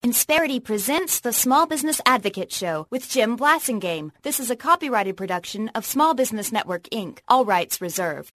Insperity presents the Small Business Advocate Show with Jim Blasingame. This is a copyrighted production of Small Business Network, Inc. All rights reserved.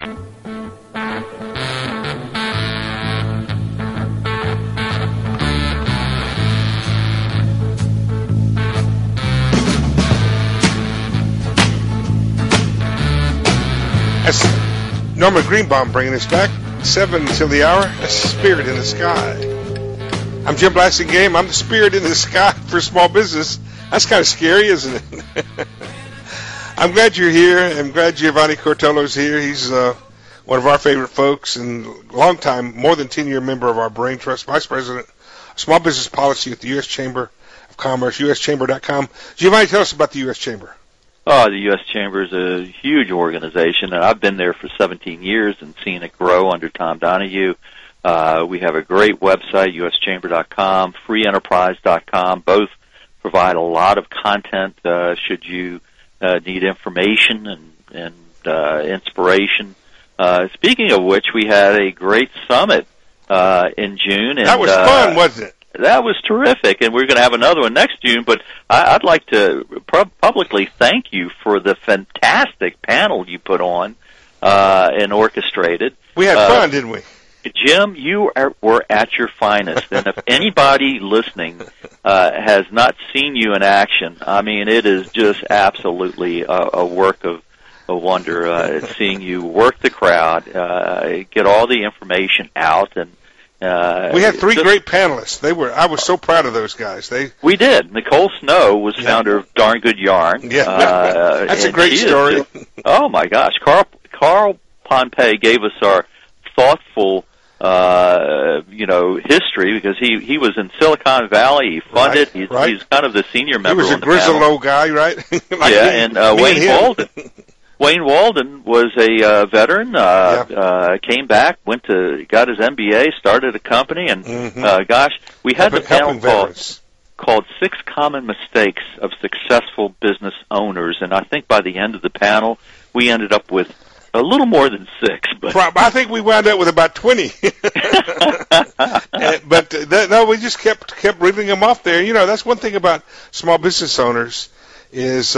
That's Norma Greenbaum bringing us back. 7 till the hour. That's Spirit in the Sky. I'm Jim Blasingame. I'm the spirit in the sky for small business. That's kind of scary, isn't it? I'm glad you're here. I'm glad Giovanni Cortello's here. He's one of our favorite folks and long-time, more than 10-year member of our Brain Trust, Vice President of Small Business Policy at the U.S. Chamber of Commerce, uschamber.com. Giovanni, tell us about the U.S. Chamber. Oh, the U.S. Chamber is a huge organization, and I've been there for 17 years and seen it grow under Tom Donahue. We have a great website, uschamber.com, freeenterprise.com. Both provide a lot of content should you need information and inspiration. Speaking of which, we had a great summit in June. And, that was fun, wasn't it? That was terrific, and we're going to have another one next June, but I'd like to publicly thank you for the fantastic panel you put on and orchestrated. We had fun, didn't we? Jim, you were at your finest, and if anybody listening has not seen you in action, I mean, it is just absolutely a work of a wonder seeing you work the crowd, get all the information out, and we had three great panelists. I was so proud of those guys. We did. Nicole Snow was founder of Darn Good Yarn. Yeah, that's a great story. Oh my gosh, Carl Pompey gave us our thoughtful history because he was in Silicon Valley. He funded. Right. He's kind of the senior member. He was a grizzled old guy, right? Wayne Walden. Wayne Walden was a veteran. Came back, got his MBA, started a company, and we had the panel called 6 Common Mistakes of Successful Business Owners, and I think by the end of the panel, we ended up with a little more than 6. But I think we wound up with about 20. No, we just kept reading them off there. You know, that's one thing about small business owners is,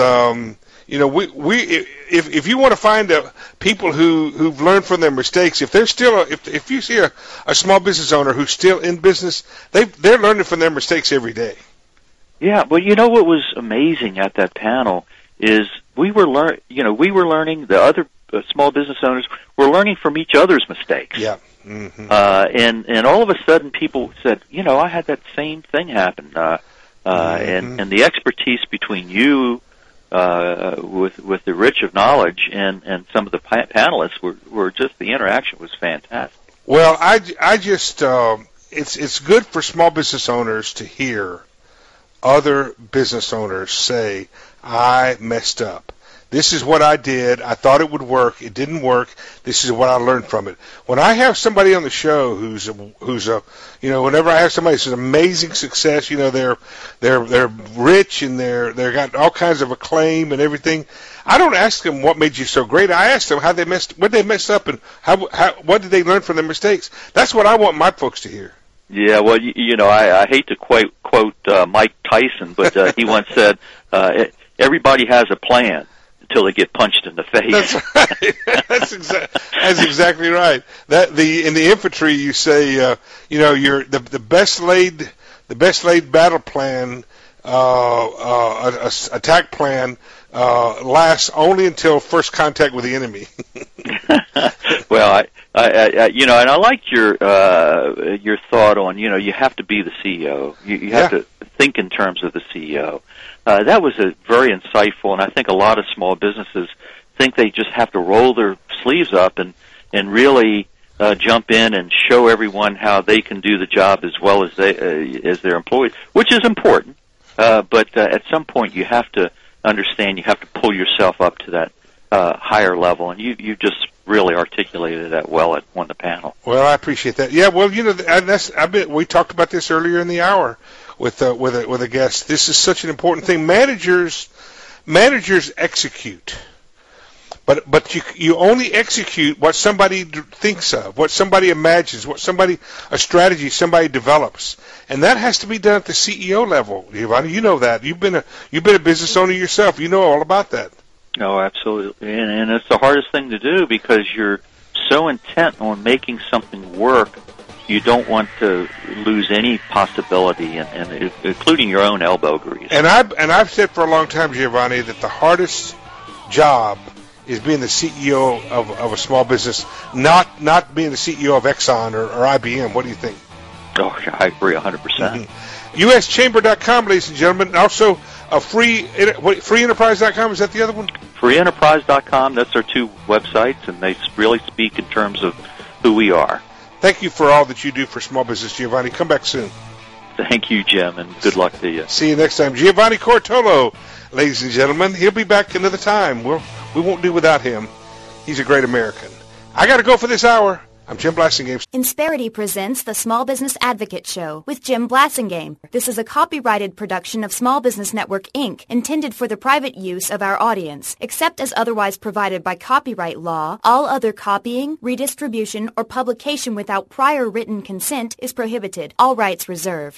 if you want to find people who've learned from their mistakes, if you see a small business owner who's still in business, they're learning from their mistakes every day. Yeah, well, you know what was amazing at that panel is we were learning, the other small business owners were learning from each other's mistakes. Yeah. Mm-hmm. And all of a sudden people said, I had that same thing happen. And the expertise between you with the rich of knowledge and some of the panelists were just, the interaction was fantastic. Well, I just it's good for small business owners to hear other business owners say, I messed up. This is what I did. I thought it would work. It didn't work. This is what I learned from it. When I have somebody on the show who's whenever I have somebody who's an amazing success, they're rich and they're got all kinds of acclaim and everything. I don't ask them what made you so great. I ask them what they messed up and what did they learn from their mistakes. That's what I want my folks to hear. Yeah, well, I hate to quote Mike Tyson, but he once said, everybody has a plan until they get punched in the face. That's right. That's exactly right. In the infantry, you say, you're the best laid battle plan, attack plan lasts only until first contact with the enemy. Well, and I liked your thought on, you have to be the CEO. You have to think in terms of the CEO. That was very insightful, and I think a lot of small businesses think they just have to roll their sleeves up and really jump in and show everyone how they can do the job as well as their employees, which is important. But at some point, you have to understand you have to pull yourself up to that higher level, and you just really articulated that well on the panel. Well, I appreciate that. Yeah, well, we talked about this earlier in the hour with a guest. This is such an important thing. Managers execute, But you only execute what somebody thinks of, what somebody imagines, a strategy somebody develops, and that has to be done at the CEO level. Giovanni, you know that. You've been a business owner yourself. You know all about that. Oh, absolutely, and it's the hardest thing to do because you're so intent on making something work. You don't want to lose any possibility, and including your own elbow grease. And I've said for a long time, Giovanni, that the hardest job is being the CEO of a small business, not being the CEO of Exxon or IBM. What do you think? Oh, I agree 100%. Mm-hmm. USChamber.com, ladies and gentlemen. Also, freeenterprise.com, is that the other one? Freeenterprise.com, that's our two websites, and they really speak in terms of who we are. Thank you for all that you do for small business, Giovanni. Come back soon. Thank you, Jim, and good luck to you. See you next time. Giovanni Cortolo, ladies and gentlemen. He'll be back another time. We won't do without him. He's a great American. I got to go for this hour. I'm Jim Blasingame. Insperity presents the Small Business Advocate Show with Jim Blasingame. This is a copyrighted production of Small Business Network, Inc., intended for the private use of our audience. Except as otherwise provided by copyright law, all other copying, redistribution, or publication without prior written consent is prohibited. All rights reserved.